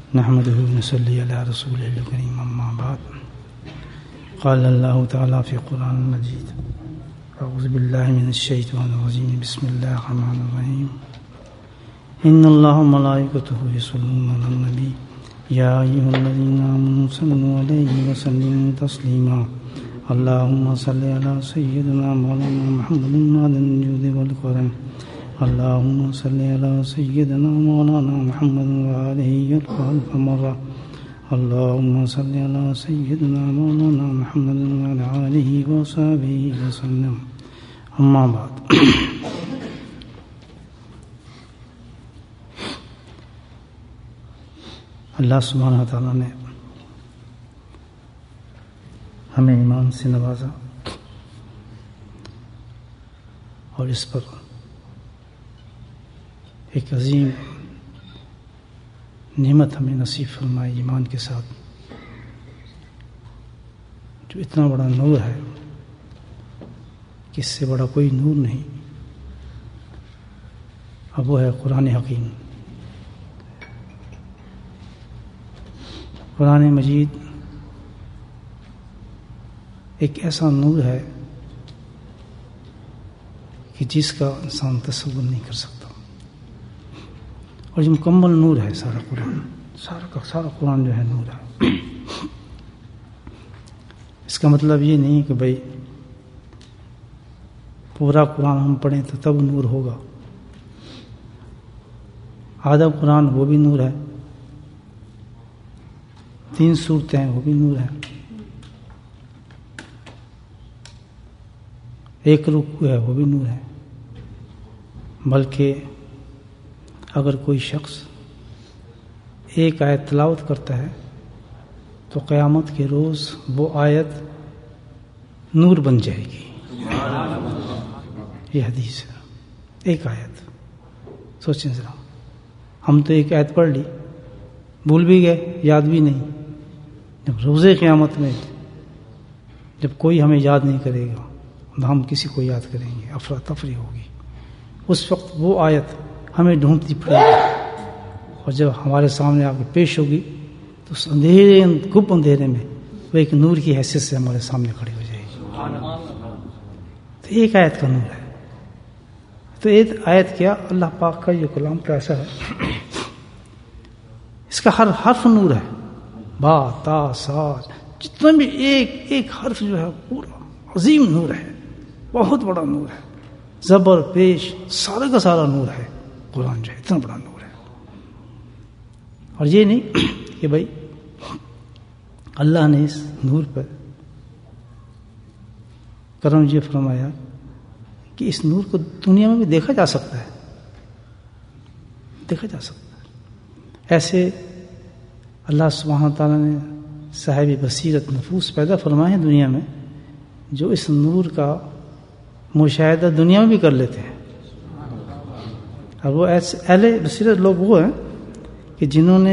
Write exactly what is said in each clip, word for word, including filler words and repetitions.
نحمده ونصلي على رسوله الكريم أما بعد. قال الله تعالى في القرآن المجيد: أعوذ بالله من الشيطان الرجيم بسم الله الرحمن الرحيم. إن الله وملائكته يصلون على النبي يا أيها الذين آمنوا صلوا عليه وسلموا تسليما. اللهم صل على سيدنا مولانا محمد معدن الجود والكرم. اللهم صل على سيدنا مولانا محمد وآله الف مرة. اللهم صل على سيدنا مولانا محمد وعلى آله وصحبه وسلم. أما بعد. اللہ سبحانہ تعالیٰ نے ہمیں ایمان سے نوازا اور اس پر ایک عظیم نعمت ہمیں نصیب فرمائی ایمان کے ساتھ، جو اتنا بڑا نور ہے کہ اس سے بڑا کوئی نور نہیں، اب وہ ہے قرآن حکیم. قرآن مجید ایک ایسا نور ہے کہ جس کا انسان تصور نہیں کر سکتا، اور یہ مکمل نور ہے. سارا قرآن سارا کا سارا قرآن جو ہے نور ہے. اس کا مطلب یہ نہیں کہ بھائی پورا قرآن ہم پڑھیں تو تب نور ہوگا. آدھا قرآن وہ بھی نور ہے، تین صورتیں ہیں وہ بھی نور ہے، ایک رکوع ہے وہ بھی نور ہے. بلکہ اگر کوئی شخص ایک آیت تلاوت کرتا ہے تو قیامت کے روز وہ آیت نور بن جائے گی. یہ حدیث ہے. ایک آیت سوچیں ذرا، ہم تو ایک آیت پڑھ لی، بھول بھی گئے، یاد بھی نہیں. جب روز قیامت میں جب کوئی ہمیں یاد نہیں کرے گا، ہم کسی کو یاد کریں گے، افراتفری ہوگی. اس وقت وہ آیت ہمیں ڈھونڈتی پڑے گی، اور جب ہمارے سامنے آ کے پیش ہوگی تو اس اندھیرے گپ اندھیرے میں وہ ایک نور کی حیثیت سے ہمارے سامنے کھڑی ہو جائے گی. تو ایک آیت کا نور ہے. تو ایک آیت کیا، اللہ پاک کا یہ کلام تو ایسا ہے، اس کا ہر حرف نور ہے. با تا سا جتنا بھی ایک ایک حرف جو ہے پورا عظیم نور ہے، بہت بڑا نور ہے. زبر پیش سارا کا سارا نور ہے. قرآن جو ہے اتنا بڑا نور ہے. اور یہ نہیں کہ بھائی اللہ نے اس نور پر کرم یہ فرمایا کہ اس نور کو دنیا میں بھی دیکھا جا سکتا ہے، دیکھا جا سکتا ہے. ایسے اللہ سبحانہ تعالیٰ نے صاحب بصیرت نفوس پیدا فرمائے ہیں دنیا میں، جو اس نور کا مشاہدہ دنیا میں بھی کر لیتے ہیں. اور وہ ایسے اہل بصیرت لوگ وہ ہیں کہ جنہوں نے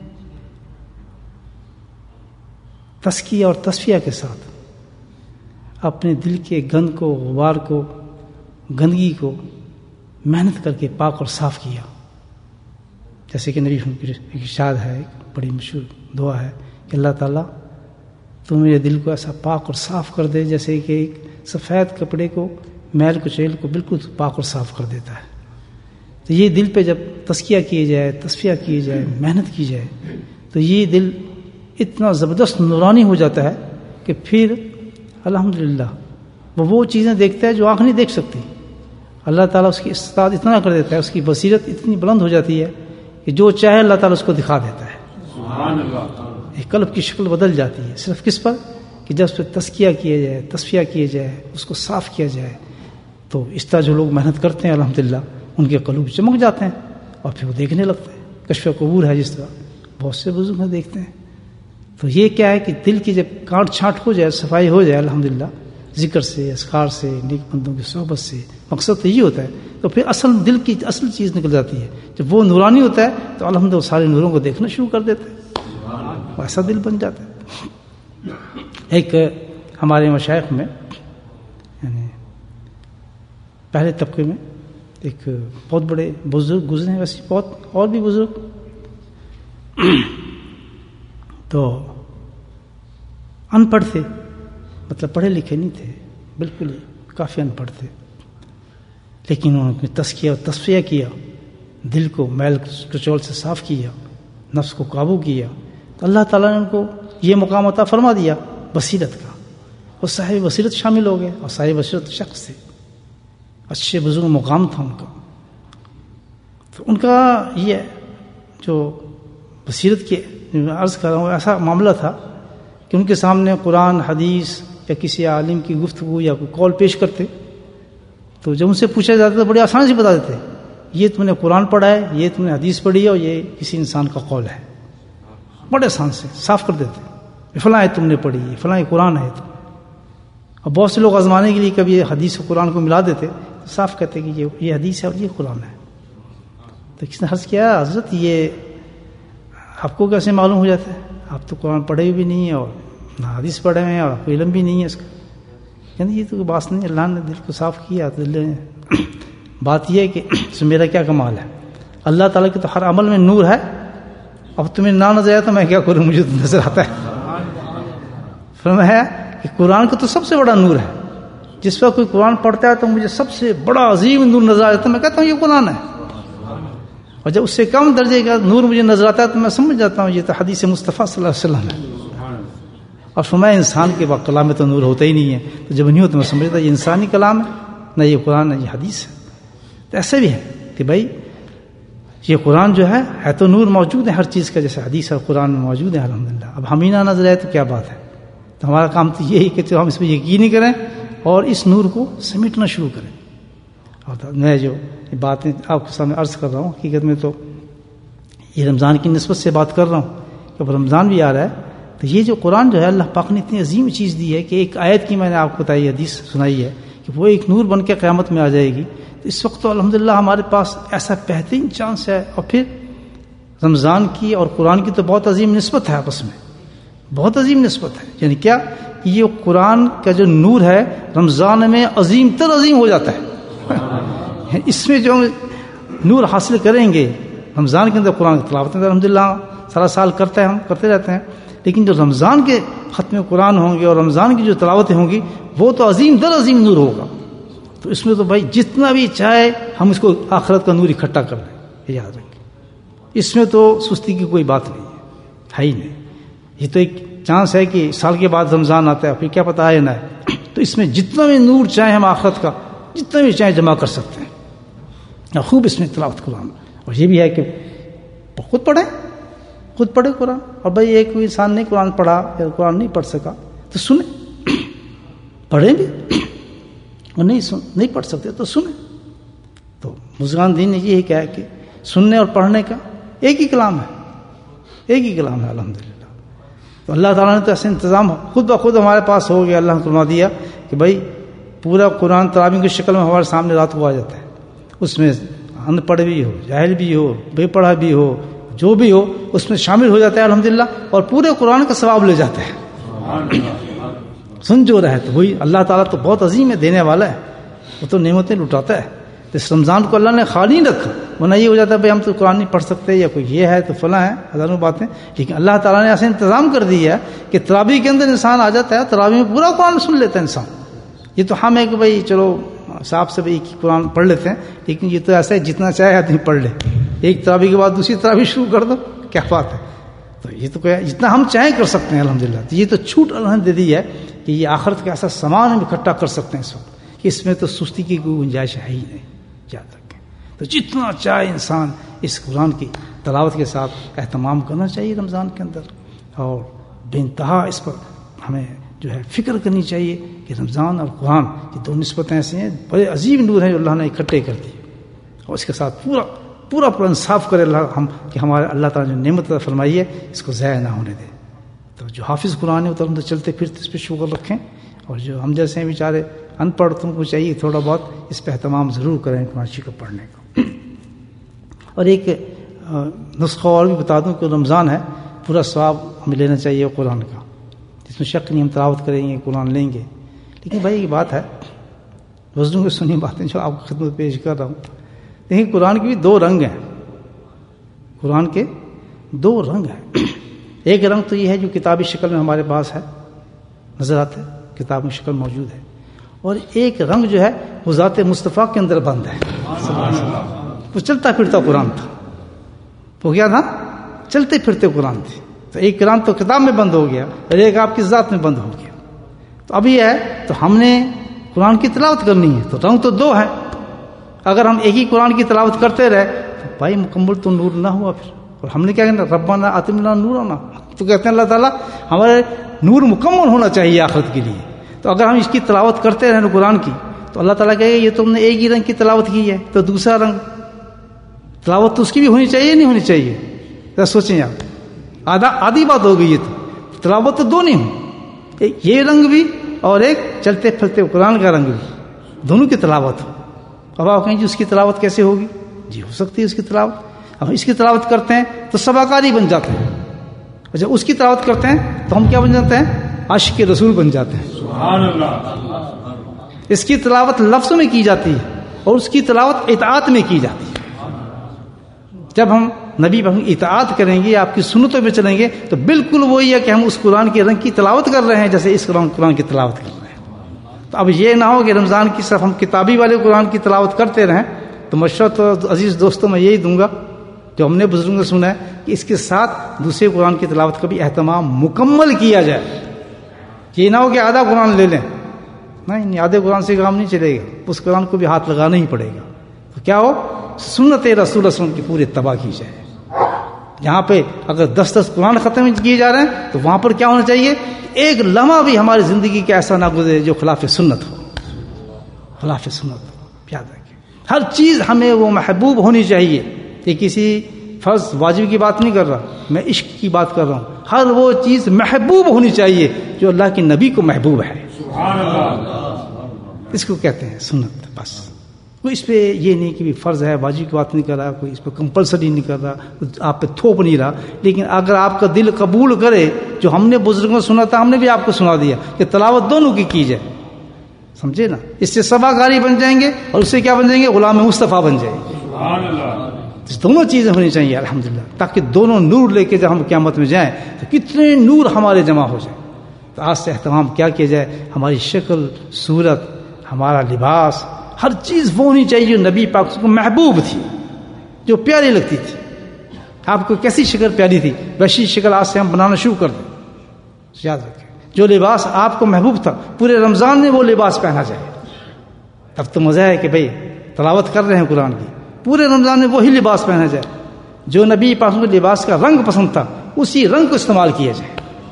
تزکیہ اور تصفیہ کے ساتھ اپنے دل کے گند کو، غبار کو، گندگی کو محنت کر کے پاک اور صاف کیا. جیسے کہ نبی کی ارشاد ہے، ایک بڑی مشہور دعا ہے کہ اللہ تعالیٰ تو میرے دل کو ایسا پاک اور صاف کر دے جیسے کہ ایک سفید کپڑے کو، میل کچیل کو بالکل پاک اور صاف کر دیتا ہے. تو یہ دل پہ جب تزکیہ کیے جائے، تصفیہ کیے جائے، محنت کی جائے، تو یہ دل اتنا زبردست نورانی ہو جاتا ہے کہ پھر الحمدللہ وہ وہ چیزیں دیکھتا ہے جو آنکھ نہیں دیکھ سکتی. اللہ تعالیٰ اس کی استطاعت اتنا کر دیتا ہے، اس کی بصیرت اتنی بلند ہو جاتی ہے کہ جو چاہے اللہ تعالیٰ اس کو دکھا دیتا ہے. سبحان اللہ. ایک قلب کی شکل بدل جاتی ہے صرف کس پر؟ کہ جب اس پہ تزکیہ کیا جائے، تصفیہ کیا جائے، اس کو صاف کیا جائے. تو اس طرح جو لوگ محنت کرتے ہیں الحمدللہ ان کے قلوب چمک جاتے ہیں اور پھر وہ دیکھنے لگتے ہیں. کشف قبور ہے جس طرح، بہت سے بزرگ ہیں دیکھتے ہیں. تو یہ کیا ہے کہ دل کی جب کاٹ چھانٹ ہو جائے، صفائی ہو جائے الحمدللہ، ذکر سے، اذکار سے، نیک بندوں کی صحبت سے، مقصد تو یہ ہوتا ہے، تو پھر اصل دل کی اصل چیز نکل جاتی ہے. جب وہ نورانی ہوتا ہے تو الحمدللہ سارے نوروں کو دیکھنا شروع کر دیتا ہے، ایسا دل بن جاتا ہے. ایک ہمارے مشائخ میں یعنی پہلے طبقے میں ایک بہت بڑے بزرگ گزرے ہیں، ویسے بہت اور بھی بزرگ تو ان پڑھ تھے، مطلب پڑھے لکھے نہیں تھے، بالکل ہی کافی ان پڑھ تھے، لیکن انہوں نے تزکیہ اور تصفیہ کیا، دل کو میل کچول سے صاف کیا، نفس کو قابو کیا، تو اللہ تعالیٰ نے ان کو یہ مقام عطا فرما دیا بصیرت کا، وہ صاحب بصیرت شامل ہو گئے، اور صاحب بصیرت شخص تھے، اچھے بزرگ مقام تھا ان کا۔ تو ان کا یہ جو بصیرت کی عرض کر رہا ہوں، ایسا معاملہ تھا کہ ان کے سامنے قرآن حدیث یا کسی عالم کی گفتگو یا کوئی قول پیش کرتے تو جب ان سے پوچھا جاتا تو بڑی آسانی سے بتا دیتے، یہ تم نے قرآن پڑھا ہے، یہ تم نے حدیث پڑھی ہے، اور یہ کسی انسان کا قول ہے، بڑے آسان سے صاف کر دیتے، فلاں ہے تم نے پڑھی ہے، فلاں یہ قرآن ہے۔ تو اور بہت سے لوگ آزمانے کے لیے کبھی حدیث و قرآن کو ملا دیتے تو صاف کہتے کہ یہ یہ حدیث ہے اور یہ قرآن ہے۔ تو کس نے عرض کیا، حضرت یہ آپ کو کیسے معلوم ہو جاتا ہے؟ آپ تو قرآن پڑھے بھی نہیں ہیں اور نہ حدیث پڑھے ہوئے ہیں اور کوئی علم بھی نہیں ہے اس کا۔ کہتے یہ تو بات نہیں، اللہ نے دل کو صاف کیا، تو دل نے بات یہ ہے کہ اس میں میرا کیا کمال ہے؟ اللہ تعالیٰ کے تو ہر عمل میں نور ہے، اب تمہیں نہ نظر آیا تو میں کیا کروں، مجھے تو نظر آتا ہے۔ فرمایا کہ قرآن کا تو سب سے بڑا نور ہے، جس پر کوئی قرآن پڑھتا ہے تو مجھے سب سے بڑا عظیم نور نظر آ جاتا ہے، میں کہتا ہوں یہ قرآن ہے، اور جب اس سے کم درجے کا نور مجھے نظر آتا ہے تو میں سمجھ جاتا ہوں یہ تو حدیث مصطفیٰ صلی اللہ علیہ وسلم ہے۔ اور فرمایا انسان کے کلام میں تو نور ہوتا ہی نہیں ہے، تو جب نہیں ہو تو میں سمجھتا یہ انسانی کلام ہے، نہ یہ قرآن ہے، یہ حدیث ہے۔ تو ایسے بھی ہے کہ بھائی یہ قرآن جو ہے ہے تو نور موجود ہے ہر چیز کا، جیسے حدیث اور قرآن میں موجود ہے الحمدللہ۔ اب ہم ہی نہ نظر آئے تو کیا بات ہے؟ تو ہمارا کام تو یہی کہ ہم اس پہ یقین ہی کریں اور اس نور کو سمیٹنا شروع کریں۔ اور میں جو باتیں آپ کے سامنے عرض کر رہا ہوں، حقیقت میں تو یہ رمضان کی نسبت سے بات کر رہا ہوں کہ اب رمضان بھی آ رہا ہے، تو یہ جو قرآن جو ہے اللہ پاک نے اتنی عظیم چیز دی ہے کہ ایک آیت کی میں نے آپ کو بتائی، حدیث سنائی ہے کہ وہ ایک نور بن کے قیامت میں آ جائے گی۔ تو اس وقت تو الحمدللہ ہمارے پاس ایسا بہترین چانس ہے، اور پھر رمضان کی اور قرآن کی تو بہت عظیم نسبت ہے، آپس میں بہت عظیم نسبت ہے، یعنی کیا کہ یہ قرآن کا جو نور ہے رمضان میں عظیم تر عظیم ہو جاتا ہے۔ اس میں جو نور حاصل کریں گے رمضان کے اندر، قرآن کی تلاوت الحمدللہ سارا سال کرتے ہیں، ہم کرتے رہتے ہیں، لیکن جو رمضان کے ختم قرآن ہوں گے اور رمضان کی جو تلاوتیں ہوں گی وہ تو عظیم در عظیم نور ہوگا۔ تو اس میں تو بھائی جتنا بھی چاہے ہم اس کو آخرت کا نور اکٹھا کر لیں، یہ یاد رکھیں، اس میں تو سستی کی کوئی بات نہیں ہے، ہے ہی نہیں۔ یہ تو ایک چانس ہے کہ سال کے بعد رمضان آتا ہے، پھر کیا پتہ آئے نہ ہے، تو اس میں جتنا بھی نور چاہے ہم آخرت کا جتنا بھی چاہے جمع کر سکتے ہیں، خوب اس میں تلاوت قرآن۔ اور یہ بھی ہے کہ خود پڑھیں، خود پڑھے قرآن، اور بھائی ایک کوئی انسان نہیں قرآن پڑھا یا قرآن نہیں پڑھ سکا تو سنیں، پڑھیں بھی، اور نہیں سن نہیں پڑھ سکتے تو سنیں۔ تو بزرگان دین نے یہی کہا ہے کہ سننے اور پڑھنے کا ایک ہی کلام ہے، ایک ہی کلام ہے الحمدللہ۔ تو اللہ تعالیٰ نے تو ایسے انتظام خود بخود ہمارے پاس ہو گیا، اللہ نے فرما دیا کہ بھائی پورا قرآن تراویح کی شکل میں ہمارے سامنے رات کو آ جاتا ہے، اس میں ان پڑھ بھی ہو، جاہل بھی ہو، بے پڑھا بھی ہو، جو بھی ہو اس میں شامل ہو جاتا ہے الحمدللہ، اور پورے قرآن کا ثواب لے جاتا ہے۔ سن جو رہے تو وہی اللہ تعالیٰ تو بہت عظیم ہے، دینے والا ہے، وہ تو نعمتیں لٹاتا ہے۔ تو اس رمضان کو اللہ نے خالی نہیں رکھا، ورنہ یہ ہو جاتا ہے بھائی ہم تو قرآن نہیں پڑھ سکتے یا کوئی یہ ہے تو فلاں ہے، ہزاروں باتیں، لیکن اللہ تعالیٰ نے ایسے انتظام کر دیا ہے کہ تراویح کے اندر انسان آ جاتا ہے، تراویح میں پورا قرآن سن لیتا ہے انسان۔ یہ تو ہم ہے کہ بھائی چلو صاحب سے ایک ہی قرآن پڑھ لیتے ہیں، لیکن یہ تو ایسا ہے جتنا چاہے آدمی پڑھ لے، ایک تراویح کے بعد دوسری تراویح شروع کر دو، کیا بات ہے۔ تو یہ تو جتنا ہم چاہیں کر سکتے ہیں الحمدللہ۔ تو یہ تو چھوٹ اللہ نے دے دی ہے کہ یہ آخرت کا ایسا سامان ہم اکٹھا کر سکتے ہیں اس وقت کہ اس میں تو سستی کی کوئی گنجائش ہے ہی نہیں، یاد رکھیں۔ تو جتنا چاہے انسان اس قرآن کی تلاوت کے ساتھ اہتمام کرنا چاہیے رمضان کے اندر، اور بے انتہا اس پر ہمیں جو ہے فکر کرنی چاہیے کہ رمضان اور قرآن یہ دو نسبتیں ایسی ہیں، بڑے عظیم نور ہیں جو اللہ نے اکٹھے کر دی، اور اس کے ساتھ پورا پورا پورا انصاف کرے اللہ ہم کہ ہمارے اللہ تعالیٰ نے جو نعمت فرمائی ہے اس کو ضائع نہ ہونے دے۔ تو جو حافظ قرآن ہے وہ تو چلتے پھرتے اس پہ شکر رکھیں، اور جو ہم جیسے ہیں بیچارے ان پڑھ تم کو چاہیے تھوڑا بہت اس پہ اہتمام ضرور کریں قرآن شریف کو پڑھنے کو۔ اور ایک نسخہ اور بھی بتا دوں کہ رمضان ہے، پورا ثواب ہمیں لینا چاہیے قرآن کا، جس میں شک نہیں ہم تلاوت کریں گے قرآن لیں گے، لیکن بھائی یہ بات ہے بزرگوں کی سنی باتیں جو آپ کو خدمت پیش کر رہا ہوں، لیکن قرآن کے بھی دو رنگ ہیں، قرآن کے دو رنگ ہیں۔ ایک رنگ تو یہ ہے جو کتابی شکل میں ہمارے پاس ہے، نظر آتا ہے، کتاب میں شکل موجود ہے، اور ایک رنگ جو ہے وہ ذات مصطفیٰ کے اندر بند ہے۔ وہ چلتا پھرتا قرآن تھا، وہ کیا تھا؟ چلتے پھرتے قرآن تھے۔ تو ایک قرآن تو کتاب میں بند ہو گیا اور ایک آپ کی ذات میں بند ہو گیا۔ تو اب یہ ہے، تو ہم نے قرآن کی تلاوت کرنی ہے، تو رنگ تو دو ہیں۔ اگر ہم ایک ہی قرآن کی تلاوت کرتے رہے تو بھائی مکمل تو نور نہ ہوا پھر، اور ہم نے کیا کہنا؟ ربنا آتنا نورنا، تو کہتے ہیں اللہ تعالیٰ ہمارے نور مکمل ہونا چاہیے آخرت کے لیے۔ تو اگر ہم اس کی تلاوت کرتے رہیں قرآن کی تو اللہ تعالیٰ کہے گا یہ تم نے ایک ہی رنگ کی تلاوت کی ہے، تو دوسرا رنگ تلاوت تو اس کی بھی ہونی چاہیے نہیں ہونی چاہیے؟ ذرا سوچیں آپ، آدھا آدھی بات ہو گئی ہے، تو تلاوت تو دو نہیں ہو، ایک یہ رنگ بھی اور ایک چلتے پھرتے قرآن کا رنگ بھی، دونوں کی تلاوت ہو۔ اب آپ کہیں جی اس کی تلاوت کیسے ہوگی؟ جی ہو سکتی ہے اس کی تلاوت، اب اس کی تلاوت کرتے ہیں تو سباکاری بن جاتے ہیں، اور جب اس کی تلاوت کرتے ہیں تو ہم کیا بن جاتے ہیں؟ عاشق رسول بن جاتے ہیں۔ سبحان اللہ۔ اس کی تلاوت لفظوں میں کی جاتی ہے اور اس کی تلاوت اطاعت میں کی جاتی ہے۔ جب ہم نبی پر اطاعت کریں گے، آپ کی سنتوں پہ چلیں گے، تو بالکل وہی ہے کہ ہم اس قرآن کے رنگ کی تلاوت کر رہے ہیں جیسے اس قرآن قرآن کی تلاوت کر رہے ہیں۔ تو اب یہ نہ ہو کہ رمضان کی صرف ہم کتابی والے قرآن کی تلاوت کرتے رہیں۔ تو مشورہ تو عزیز دوستوں میں یہی دوں گا جو ہم نے بزرگوں سے سنا ہے کہ اس کے ساتھ دوسرے قرآن کی تلاوت کا بھی اہتمام مکمل کیا جائے۔ یہ نہ ہو کہ آدھا قرآن لے لیں، نہیں، آدھے قرآن سے کام نہیں چلے گا، اس قرآن کو بھی ہاتھ لگانا ہی پڑے گا۔ تو کیا ہو؟ سنت رسول وسلم کی پوری اتباع کی جائے۔ جہاں پہ اگر دس دس قرآن ختم کیے جا رہے ہیں تو وہاں پر کیا ہونا چاہیے؟ ایک لمحہ بھی ہماری زندگی کا ایسا نہ گزرے جو خلاف سنت ہو، خلاف سنت ہو۔ یاد رکھیں، ہر چیز ہمیں وہ محبوب ہونی چاہیے۔ یہ کسی فرض واجب کی بات نہیں کر رہا، میں عشق کی بات کر رہا ہوں۔ ہر وہ چیز محبوب ہونی چاہیے جو اللہ کے نبی کو محبوب ہے۔ سبحان اللہ۔ اس کو کہتے ہیں سنت۔ بس کوئی اس پہ یہ نہیں کہ بھی فرض ہے، واجب کی بات نہیں کر رہا، کوئی اس پہ کمپلسری نہیں کر رہا، آپ پہ تھوپ نہیں رہا، لیکن اگر آپ کا دل قبول کرے جو ہم نے بزرگوں سے سنا تھا، ہم نے بھی آپ کو سنا دیا کہ تلاوت دونوں کی کی جائے، سمجھے نا؟ اس سے سباکاری بن جائیں گے اور اس سے کیا بن جائیں گے؟ غلام مصطفیٰ بن جائیں گے۔ سبحان اللہ۔ دونوں چیزیں ہونی چاہیے الحمدللہ، تاکہ دونوں نور لے کے جب ہم قیامت میں جائیں تو کتنے نور ہمارے جمع ہو جائیں۔ تو آج سے اہتمام کیا کیا جائے؟ ہماری شکل، صورت، ہمارا لباس، ہر چیز وہ ہونی چاہیے جو نبی پاک کو محبوب تھی، جو پیاری لگتی تھی۔ آپ کو کیسی شکل پیاری تھی، ویسی شکل آج سے ہم بنانا شروع کر دیں۔ یاد رکھیں، جو لباس آپ کو محبوب تھا پورے رمضان میں وہ لباس پہنا جائے۔ اب تو مزہ ہے کہ بھئی تلاوت کر رہے ہیں قرآن کی، پورے رمضان میں وہی لباس پہنا جائے، جو نبی پاک کو لباس کا رنگ پسند تھا اسی رنگ کو استعمال کیا جائے،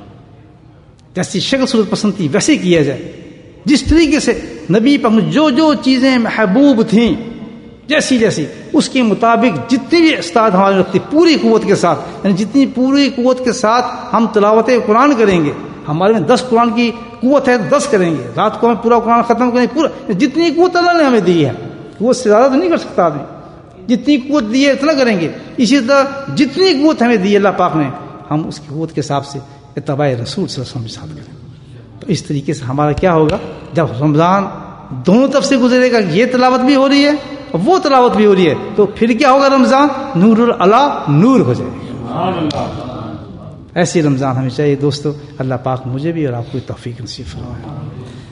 جیسی شکل صورت پسند تھی ویسے کیا جائے، جس طریقے سے نبی پاک جو جو چیزیں محبوب تھیں جیسی جیسی اس کے مطابق جتنی بھی استاد ہمارے رکھتی پوری قوت کے ساتھ، یعنی جتنی پوری قوت کے ساتھ ہم تلاوت قرآن کریں گے، ہمارے میں دس قرآن کی قوت ہے دس کریں گے، رات کو ہم پورا قرآن ختم کریں گے، پورا جتنی قوت اللہ نے ہمیں دی ہے، قوت سے زیادہ تو نہیں کر سکتا آدمی، جتنی قوت دی ہے اتنا کریں گے۔ اسی طرح جتنی قوت ہمیں دی اللہ پاک نے، ہم اس کی قوت کے حساب سے اتباع رسول صلی اللہ علیہ وسلم کے ساتھ کریں۔ تو اس طریقے سے ہمارا کیا ہوگا؟ جب رمضان دونوں طرف سے گزرے گا، یہ تلاوت بھی ہو رہی ہے اور وہ تلاوت بھی ہو رہی ہے، تو پھر کیا ہوگا؟ رمضان نور العلا نور ہو جائے گا۔ ایسی رمضان ہمیں چاہیے دوستو۔ اللہ پاک مجھے بھی اور آپ کو توفیق نصیب فرمائے۔